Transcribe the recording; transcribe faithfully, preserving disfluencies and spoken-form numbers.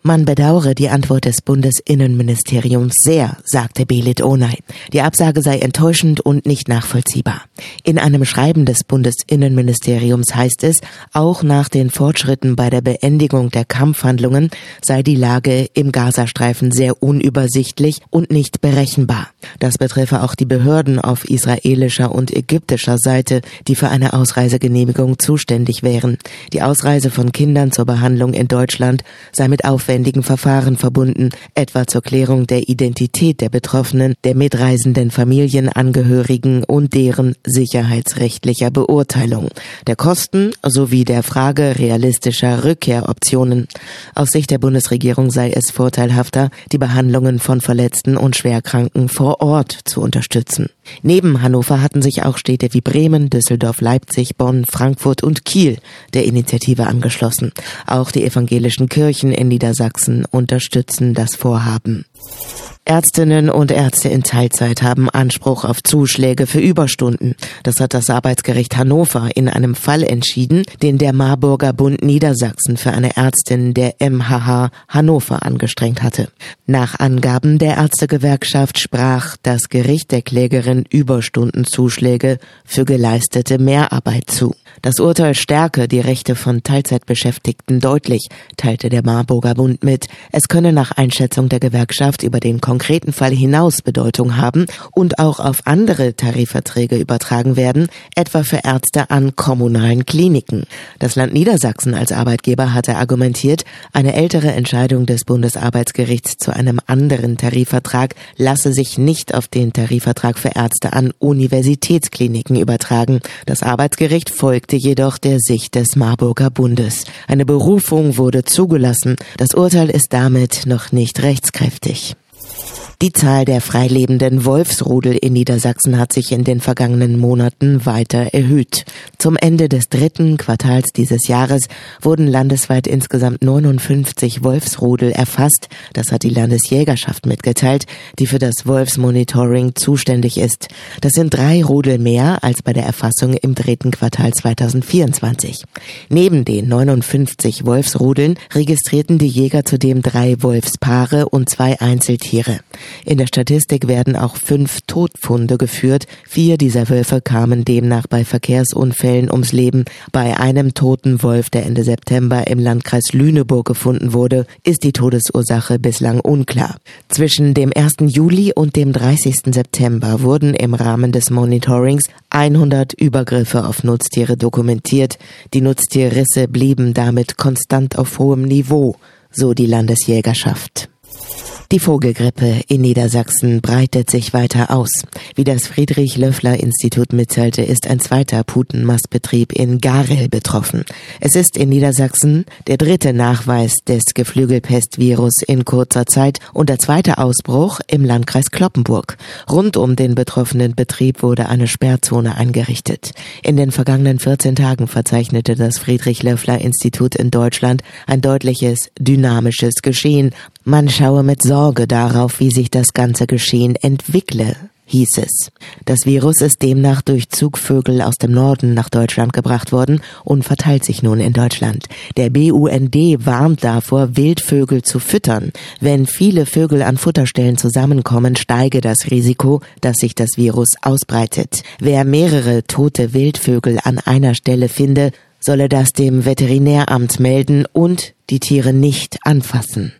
Man bedauere die Antwort des Bundesinnenministeriums sehr, sagte Belit Onay. Die Absage sei enttäuschend und nicht nachvollziehbar. In einem Schreiben des Bundesinnenministeriums heißt es, auch nach den Fortschritten bei der Beendigung der Kampfhandlungen sei die Lage im Gazastreifen sehr unübersichtlich und nicht berechenbar. Das betreffe auch die Behörden auf israelischer und ägyptischer Seite, die für eine Ausreisegenehmigung zuständig wären. Die Ausreise von Kindern zur Behandlung in Deutschland sei mit aufwendigen Verfahren verbunden, etwa zur Klärung der Identität der Betroffenen, der mitreisenden Familienangehörigen und deren sicherheitsrechtlicher Beurteilung, der Kosten sowie der Frage realistischer Rückkehroptionen. Aus Sicht der Bundesregierung sei es vorteilhafter, die Behandlungen von Verletzten und Schwerkranken vor Ort zu unterstützen. Neben Hannover hatten sich auch Städte wie Bremen, Düsseldorf, Leipzig, Bonn, Frankfurt und Kiel der Initiative angeschlossen. Auch die evangelischen Kirchen in Niedersachsen unterstützen das Vorhaben. Ärztinnen und Ärzte in Teilzeit haben Anspruch auf Zuschläge für Überstunden. Das hat das Arbeitsgericht Hannover in einem Fall entschieden, den der Marburger Bund Niedersachsen für eine Ärztin der M H H Hannover angestrengt hatte. Nach Angaben der Ärztegewerkschaft sprach das Gericht der Klägerin Überstundenzuschläge für geleistete Mehrarbeit zu. Das Urteil stärke die Rechte von Teilzeitbeschäftigten deutlich, teilte der Marburger Bund mit. Es könne nach Einschätzung der Gewerkschaft über den konkreten Fall hinaus Bedeutung haben und auch auf andere Tarifverträge übertragen werden, etwa für Ärzte an kommunalen Kliniken. Das Land Niedersachsen als Arbeitgeber hatte argumentiert, eine ältere Entscheidung des Bundesarbeitsgerichts zu einem anderen Tarifvertrag lasse sich nicht auf den Tarifvertrag für Ärzte an Universitätskliniken übertragen. Das Arbeitsgericht folgte jedoch der Sicht des Marburger Bundes. Eine Berufung wurde zugelassen. Das Urteil ist damit noch nicht rechtskräftig. Die Zahl der freilebenden Wolfsrudel in Niedersachsen hat sich in den vergangenen Monaten weiter erhöht. Zum Ende des dritten Quartals dieses Jahres wurden landesweit insgesamt neunundfünfzig Wolfsrudel erfasst. Das hat die Landesjägerschaft mitgeteilt, die für das Wolfsmonitoring zuständig ist. Das sind drei Rudel mehr als bei der Erfassung im dritten Quartal zweitausendvierundzwanzig. Neben den neunundfünfzig Wolfsrudeln registrierten die Jäger zudem drei Wolfspaare und zwei Einzeltiere. In der Statistik werden auch fünf Todfunde geführt. Vier dieser Wölfe kamen demnach bei Verkehrsunfällen ums Leben. Bei einem toten Wolf, der Ende September im Landkreis Lüneburg gefunden wurde, ist die Todesursache bislang unklar. Zwischen dem ersten Juli und dem dreißigsten September wurden im Rahmen des Monitorings hundert Übergriffe auf Nutztiere dokumentiert. Die Nutztierrisse blieben damit konstant auf hohem Niveau, so die Landesjägerschaft. Die Vogelgrippe in Niedersachsen breitet sich weiter aus. Wie das Friedrich-Löffler-Institut mitteilte, ist ein zweiter Putenmastbetrieb in Garel betroffen. Es ist in Niedersachsen der dritte Nachweis des Geflügelpestvirus in kurzer Zeit und der zweite Ausbruch im Landkreis Cloppenburg. Rund um den betroffenen Betrieb wurde eine Sperrzone eingerichtet. In den vergangenen vierzehn Tagen verzeichnete das Friedrich-Löffler-Institut in Deutschland ein deutliches, dynamisches Geschehen. Man schaue mit Sorge darauf, wie sich das ganze Geschehen entwickle, hieß es. Das Virus ist demnach durch Zugvögel aus dem Norden nach Deutschland gebracht worden und verteilt sich nun in Deutschland. Der B U N D warnt davor, Wildvögel zu füttern. Wenn viele Vögel an Futterstellen zusammenkommen, steige das Risiko, dass sich das Virus ausbreitet. Wer mehrere tote Wildvögel an einer Stelle finde, solle das dem Veterinäramt melden und die Tiere nicht anfassen.